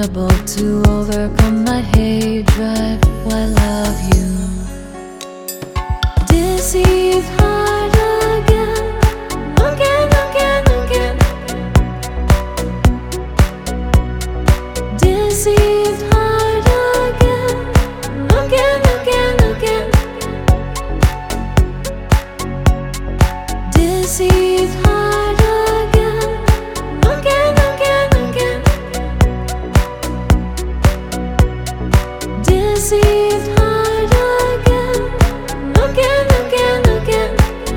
Unable to overcome my hatred, I love you. Deceived heart again, again, again, again. Deceived heart again, again, again, again. Deceived heart again, again, again, again. Deceived heart again, again, again, again.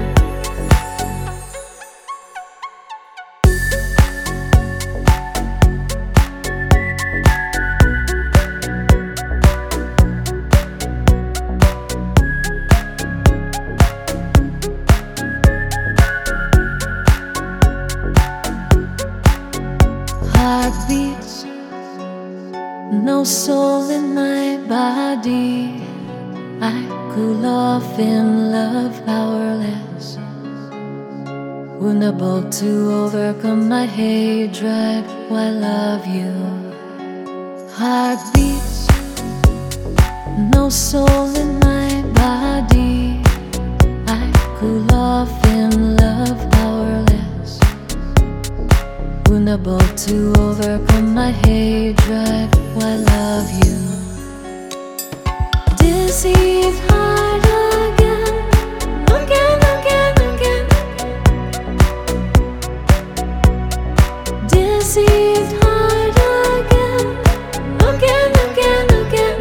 Heartbeats, no soul in my body. I cool off in love, powerless, unable to overcome my hatred, I love you. Heartbeats, no soul in my body. I cool off in love, powerless, unable to overcome my hatred, I love you. Deceived heart again, again, again, again. Deceived heart again, again, again, again.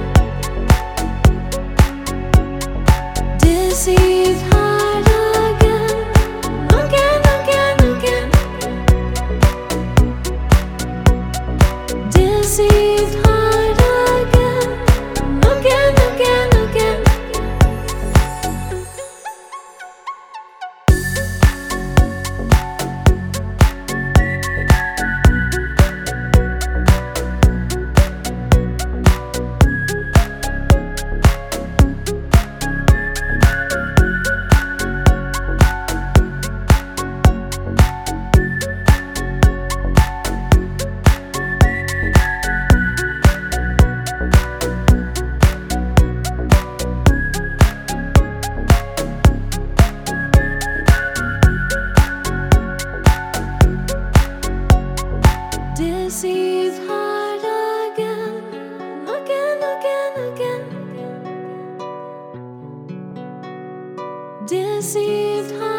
Deceived heart again, again, again, again. Deceived heart again, again, again, again. Deceived heart again, again, again, again. Deceived heart.